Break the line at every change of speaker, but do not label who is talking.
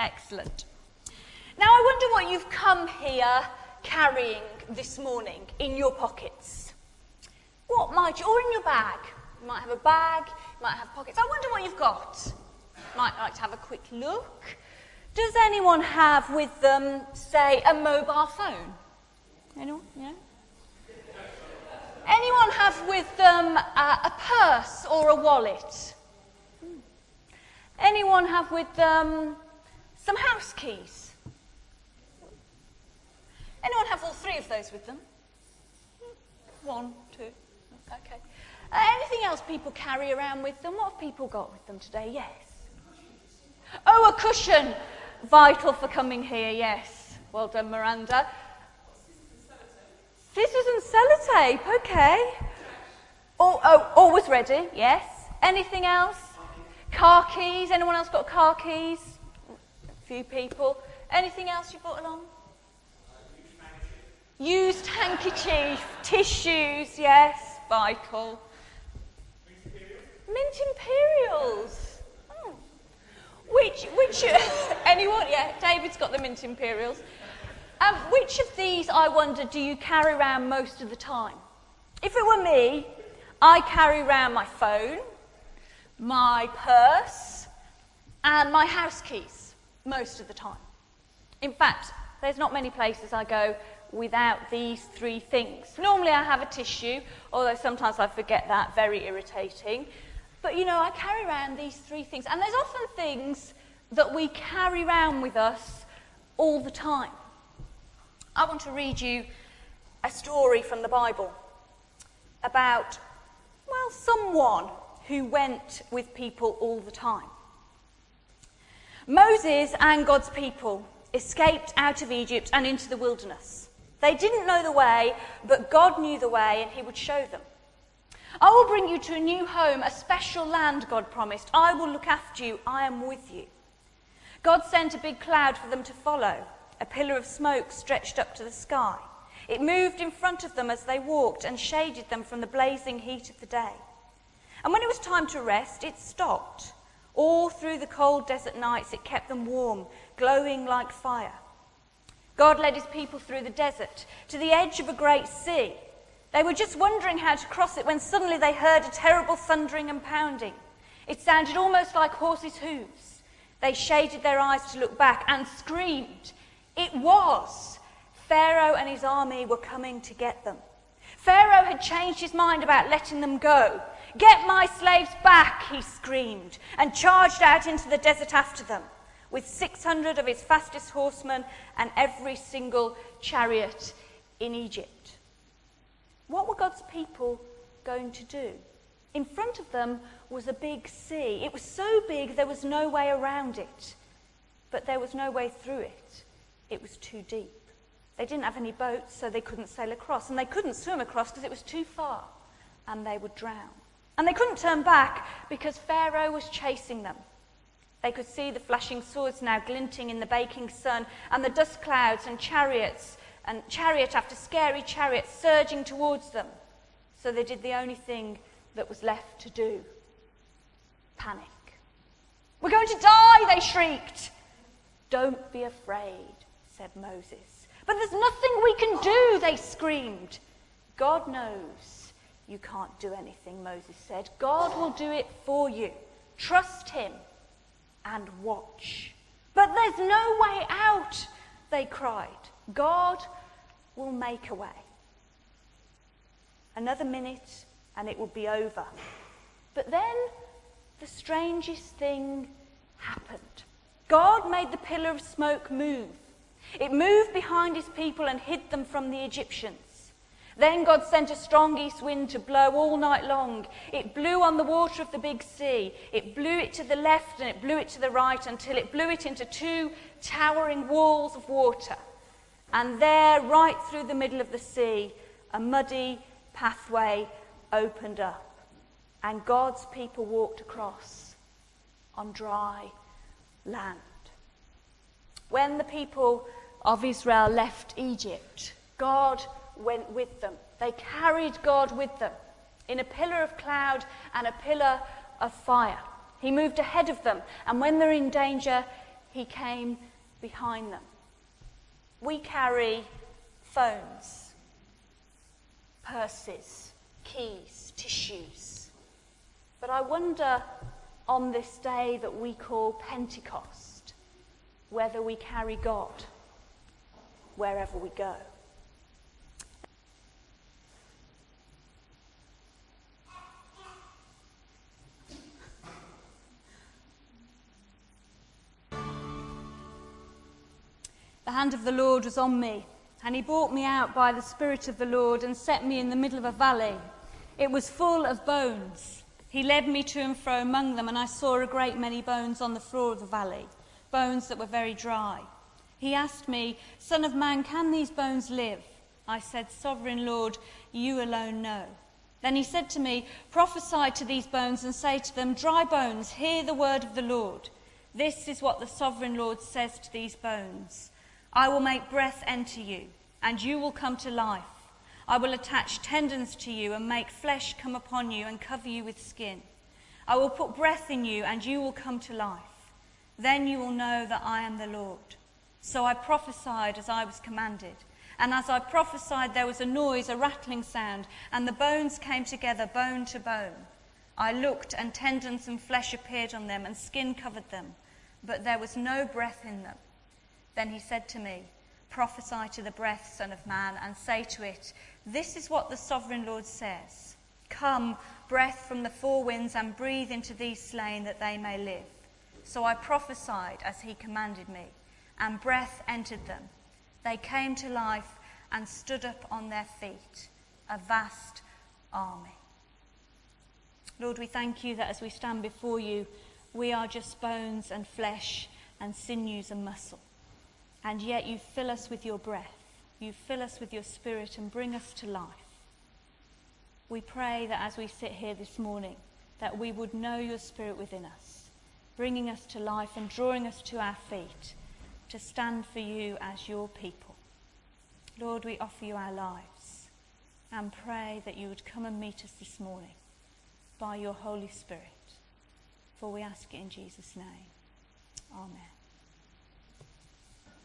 Excellent. Now I wonder what you've come here carrying this morning in your pockets. What might you, or in your bag? You might have a bag, you might have pockets. I wonder what you've got. Might like to have a quick look. Does anyone have with them, say, a mobile phone? Anyone? Yeah? Anyone have with them a purse or a wallet? Anyone have with them some house keys? Anyone have all three of those with them? 1, 2, okay. Anything else people carry around with them? What have people got with them today? Yes. Oh, a cushion. Vital for coming here, yes. Well done, Miranda. Scissors and sellotape, okay. Oh, always ready, yes. Anything else? Car keys. Anyone else got car keys? A few people. Anything else you brought along? Used handkerchief, tissues, yes, vital. Mint Imperials. Oh. Which, anyone? Yeah, David's got the Mint Imperials. Which of these, I wonder, do you carry around most of the time? If it were me, I carry around my phone, my purse, and my house keys most of the time. In fact, there's not many places I go without these three things. Normally I have a tissue, although sometimes I forget that, very irritating. But you know, I carry around these three things. And there's often things that we carry around with us all the time. I want to read you a story from the Bible about, well, someone who went with people all the time. Moses and God's people escaped out of Egypt and into the wilderness. They didn't know the way, but God knew the way and he would show them. I will bring you to a new home, a special land, God promised. I will look after you. I am with you. God sent a big cloud for them to follow. A pillar of smoke stretched up to the sky. It moved in front of them as they walked and shaded them from the blazing heat of the day. And when it was time to rest, it stopped. All through the cold desert nights, it kept them warm, glowing like fire. God led his people through the desert to the edge of a great sea. They were just wondering how to cross it when suddenly they heard a terrible thundering and pounding. It sounded almost like horses' hooves. They shaded their eyes to look back and screamed. It was. Pharaoh and his army were coming to get them. Pharaoh had changed his mind about letting them go. "Get my slaves back," he screamed, and charged out into the desert after them, with 600 of his fastest horsemen and every single chariot in Egypt. What were God's people going to do? In front of them was a big sea. It was so big there was no way around it, but there was no way through it. It was too deep. They didn't have any boats, so they couldn't sail across, and they couldn't swim across because it was too far, and they would drown. And they couldn't turn back because Pharaoh was chasing them. They could see the flashing swords now glinting in the baking sun, and the dust clouds and chariot after scary chariot surging towards them. So they did the only thing that was left to do: panic. "We're going to die," they shrieked. "Don't be afraid," said Moses. "But there's nothing we can do," they screamed. "God knows you can't do anything," Moses said. "God will do it for you. Trust him and watch." "But there's no way out," they cried. "God will make a way." Another minute and it would be over. But then the strangest thing happened. God made the pillar of smoke move. It moved behind his people and hid them from the Egyptians. Then God sent a strong east wind to blow all night long. It blew on the water of the big sea. It blew it to the left and it blew it to the right until it blew it into two towering walls of water. And there, right through the middle of the sea, a muddy pathway opened up. And God's people walked across on dry land. When the people of Israel left Egypt, God went with them. They carried God with them in a pillar of cloud and a pillar of fire. He moved ahead of them, and when they're in danger, he came behind them. We carry phones, purses, keys, tissues. But I wonder on this day that we call Pentecost, whether we carry God wherever we go. The hand of the Lord was on me, and he brought me out by the Spirit of the Lord and set me in the middle of a valley. It was full of bones. He led me to and fro among them, and I saw a great many bones on the floor of the valley, bones that were very dry. He asked me, "Son of man, can these bones live?" I said, "Sovereign Lord, you alone know." Then he said to me, "Prophesy to these bones and say to them, 'Dry bones, hear the word of the Lord. This is what the Sovereign Lord says to these bones. I will make breath enter you, and you will come to life. I will attach tendons to you and make flesh come upon you and cover you with skin. I will put breath in you, and you will come to life. Then you will know that I am the Lord.' So I prophesied as I was commanded. And as I prophesied, there was a noise, a rattling sound, and the bones came together, bone to bone. I looked, and tendons and flesh appeared on them, and skin covered them, but there was no breath in them. Then he said to me, 'Prophesy to the breath, Son of man, and say to it, this is what the Sovereign Lord says. Come, breath from the four winds, and breathe into these slain that they may live.' So I prophesied as he commanded me, and breath entered them. They came to life and stood up on their feet, a vast army." Lord, we thank you that as we stand before you, we are just bones and flesh and sinews and muscle. And yet you fill us with your breath. You fill us with your Spirit and bring us to life. We pray that as we sit here this morning, that we would know your Spirit within us, bringing us to life and drawing us to our feet to stand for you as your people. Lord, we offer you our lives and pray that you would come and meet us this morning by your Holy Spirit. For we ask it in Jesus' name. Amen.